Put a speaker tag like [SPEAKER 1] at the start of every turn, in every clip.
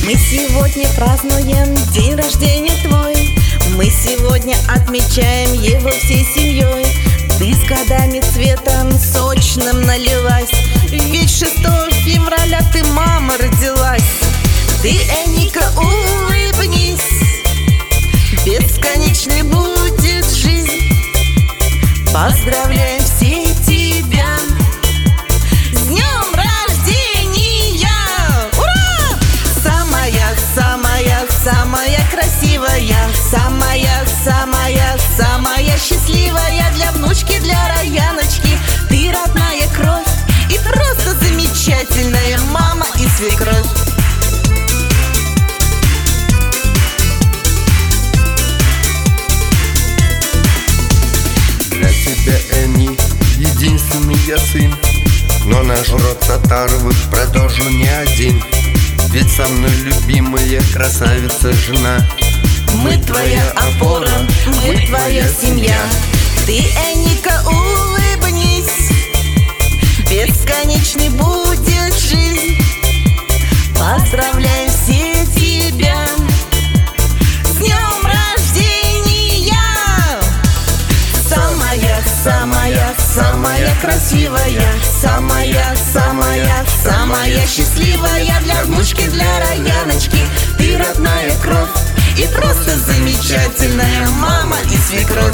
[SPEAKER 1] Мы сегодня празднуем день рождения твой. Мы сегодня отмечаем его всей семьей. Ты с годами цветом сочным налилась, ведь 6 февраля ты, мама, родилась. Ты, Эника, улыбнись, бесконечной будет жизнь. Поздравляем все тебя с днем рождения! Ура! Самая красивая, самая счастливая для внучки, для Раяночки. Ты родная кровь и просто замечательная мама и свекровь.
[SPEAKER 2] Для тебя, Эни, единственный я сын, но наш род Татаровых продолжу не один. Ведь со мной любимая красавица жена.
[SPEAKER 1] Мы твоя опора, мы твоя семья. Ты, Эника, улыбнись, бесконечной будет жизнь. Поздравляем все тебя с днем рождения! Самая красивая, самая счастливая для внучки, для Раяночки. Ты родная кровь и просто замечательная мама и свекровь.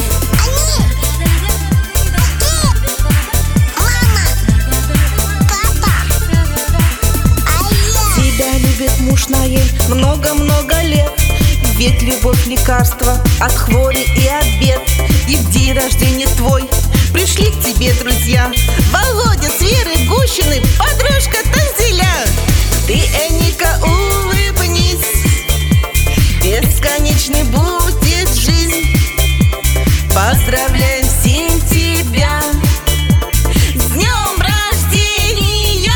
[SPEAKER 1] Тебя любит муж Наэль много-много лет, ведь любовь лекарство от хвори и от бед. И в день рождения твой пришли к тебе друзья: Володя с Верой Гущиной, подружка Танзеля. Ты, Эника, улыбнись, бесконечной будет жизнь. Поздравляем всем тебя с днем рождения!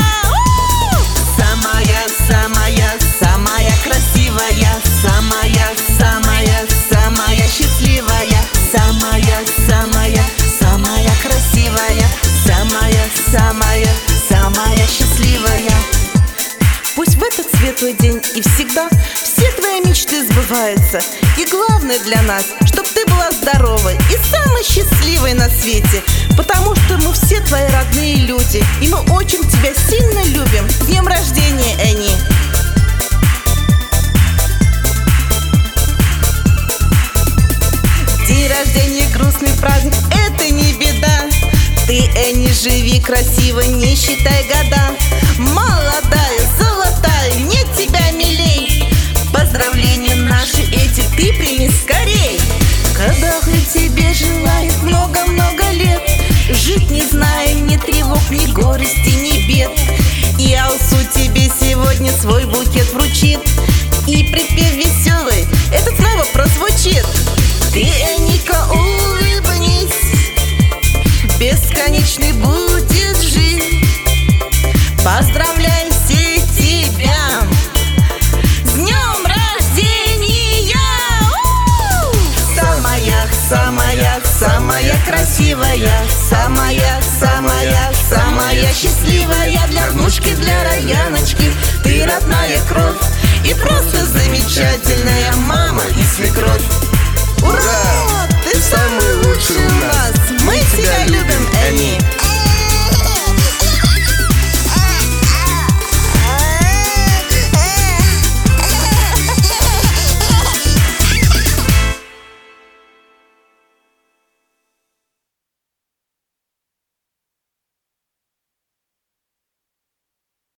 [SPEAKER 1] Самая красивая, самая счастливая, самая красивая, самая счастливая. Пусть в этот светлый день и всегда все твои мечты сбываются. И главное для нас, чтоб ты была здоровой и самой счастливой на свете. Потому что мы все твои родные люди, и мы очень тебя сильно любим. С днем рождения, Эни! День рождения — грустный праздник, это не беда. Ты, Эни, живи красиво, не считай года. Молодая, золотая, нет тебя милей. Поздравления наши эти ты прими скорей. Кадахы тебе желает много-много лет, жить не зная ни тревог, ни горести, ни бед. И Алсу тебе сегодня свой букет вручит, и припев веселый этот снова прозвучит. Ты, Эника, улыбнись, бесконечной будет жизнь. Поздравляем все тебя с днем рождения! Самая красивая, самая счастливая для внучки, для Раяночки. Ты родная кровь и просто замечательная мама и свекровь. Ура!